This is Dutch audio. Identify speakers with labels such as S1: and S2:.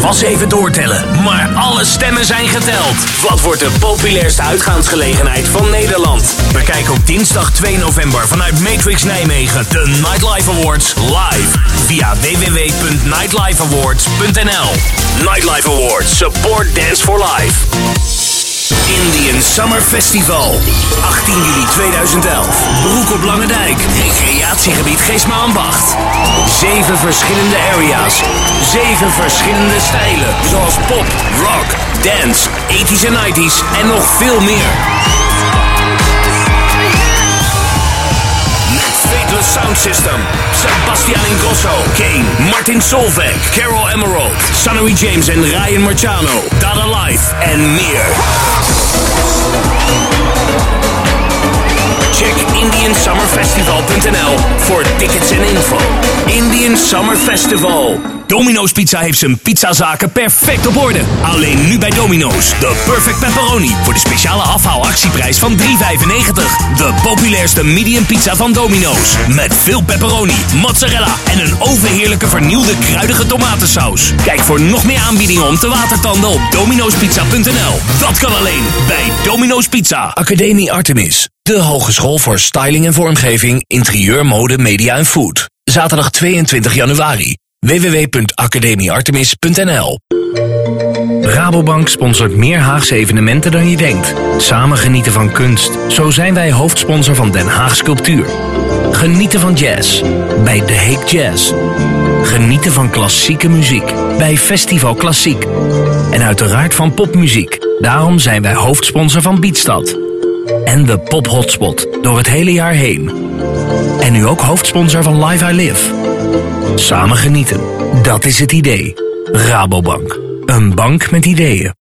S1: was even doortellen, maar alle stemmen zijn geteld. Wat wordt de populairste uitgaansgelegenheid van Nederland? Bekijk op dinsdag 2 november vanuit Matrix Nijmegen de Nightlife Awards live via www.nightlifeawards.nl. Nightlife Awards, support Dance for Life. Indian Summer Festival. 18 juli 2011. Broek op Langendijk. Recreatiegebied Geesmaanbacht. 7 verschillende area's. 7 verschillende stijlen. Zoals pop, rock, dance, 80s en 90s en nog veel meer. Fateless Sound System, Sebastian Ingrosso, Kane, Martin Solveig, Carol Emerald, Sonny James en Ryan Marciano, Dada Life en meer. Check IndianSummerFestival.nl voor tickets en info. Indian Summer Festival. Domino's Pizza heeft zijn pizzazaken perfect op orde. Alleen nu bij Domino's. De Perfect Pepperoni voor de speciale afhaalactieprijs van €3,95. De populairste medium pizza van Domino's. Met veel pepperoni, mozzarella en een overheerlijke vernieuwde kruidige tomatensaus. Kijk voor nog meer aanbiedingen om te watertanden op dominospizza.nl. Dat kan alleen bij Domino's Pizza. Academie Artemis. De hogeschool voor styling en vormgeving, interieur, mode, media en food. Zaterdag 22 januari. www.academieartemis.nl. Rabobank sponsort meer Haagse evenementen dan je denkt. Samen genieten van kunst. Zo zijn wij hoofdsponsor van Den Haag Sculptuur. Genieten van jazz bij The Hague Jazz. Genieten van klassieke muziek bij Festival Klassiek. En uiteraard van popmuziek. Daarom zijn wij hoofdsponsor van Beatstad. En de Pop Hotspot door het hele jaar heen. En nu ook hoofdsponsor van Live I Live. Samen genieten, dat is het idee. Rabobank, een bank met ideeën.